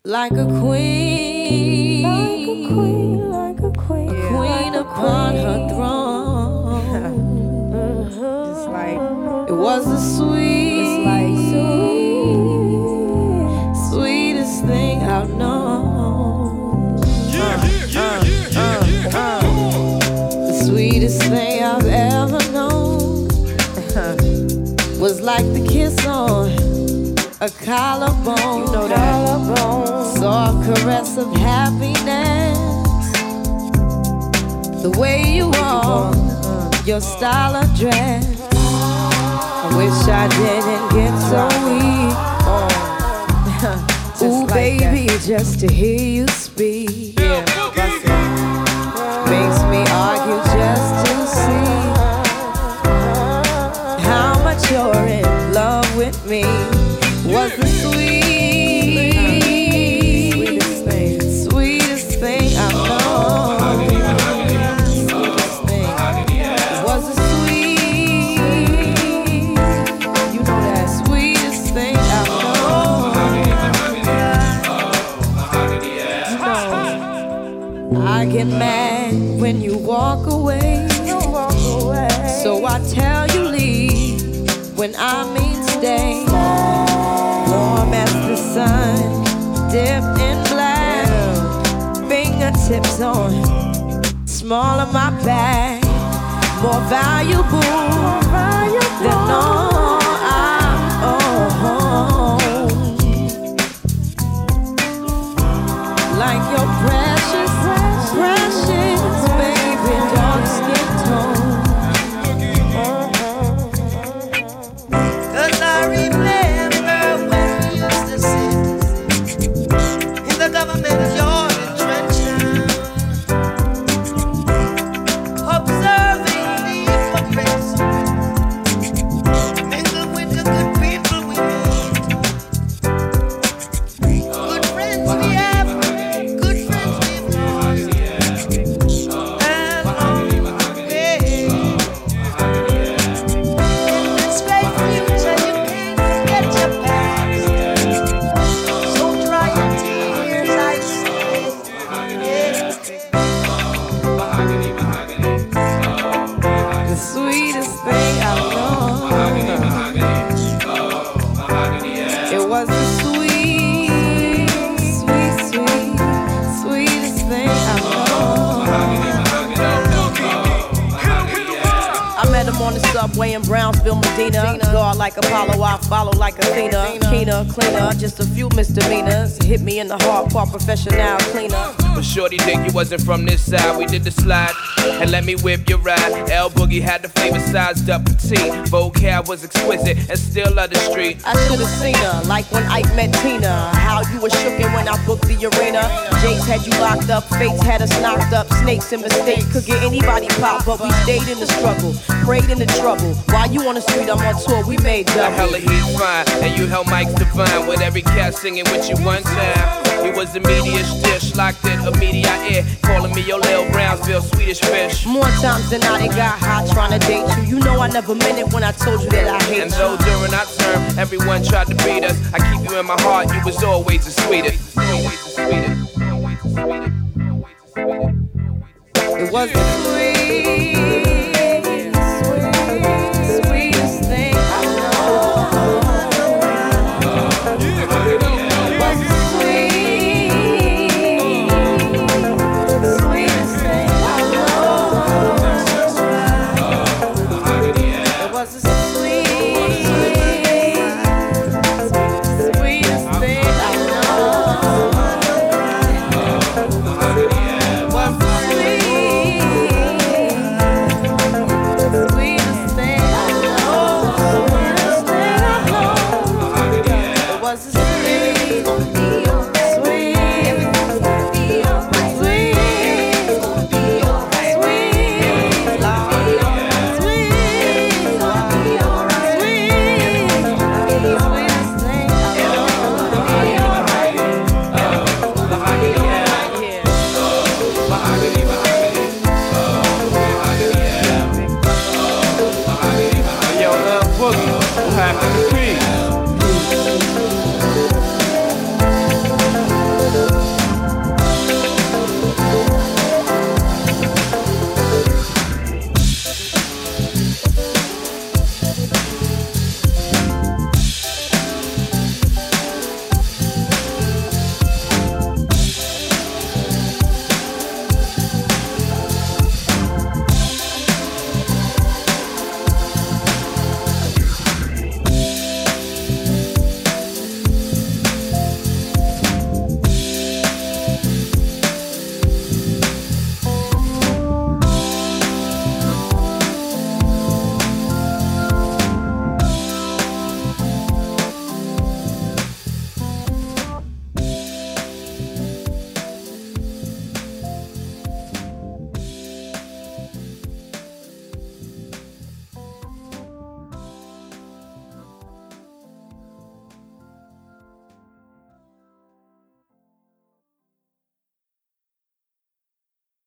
like a queen, like a queen, like a queen, a queen like upon a her throne. It's like It was the it's like sweetest thing I've known. The sweetest thing I've ever known was like the kiss on a collarbone. You know that. Collarbone. Soft caress of happiness. The way you walk, your style of dress. I wish I didn't get so weak. Ooh, like baby, just to hear you speak. Yeah, that's it. Makes me argue just to see how much you're in love with me. Was the sweetest thing I know. Sweetest thing. Was the you know that sweetest thing I know. I get mad when you walk away. So I tell you leave when I mean stay. Warm as the sun, dipped in black. Fingertips on small of my back. More valuable than all I own. Like your precious baby, dark skin tone. 'Cause I remember when we used to sit in the government yard in Trenchtown, observing the hypocrites, mingle with the good people we meet. Good friends we have, good friends we've lost, and on the way. In this great future, you can't forget your past. So dry your tears, I say. The sweetest thing I know. It was the sweetest thing I know. I met him on the subway in Brownsville, Medina. Guard like Apollo, I follow like Athena. Keener, cleaner, just a few misdemeanors. Hit me in the heart, part professional cleaner. But shorty think you wasn't from this side. We did the slide and let me whip your ride. L Boogie had the flavor sized up petite. Vocab was exquisite and still love the street. I should've seen her, like when Ike met Tina. How you were shookin' when I booked the arena. Jace had you locked up, Fates had us knocked up. Snakes and mistakes could get anybody popped, but we stayed in the struggle, prayed in the trouble. While you on the street, I'm on tour, we made The double. hella he's fine, and you held Mike's divine with every cat singing with you one time. He was a media dish, locked in a media ear, calling me your Lil Brownsville Swedish fish. More times than not, it got hot trying to date you. You know I never meant it when I told you that I hate And you. though during our term, everyone tried to beat us, I keep you in my heart, you was always the sweetest. It was the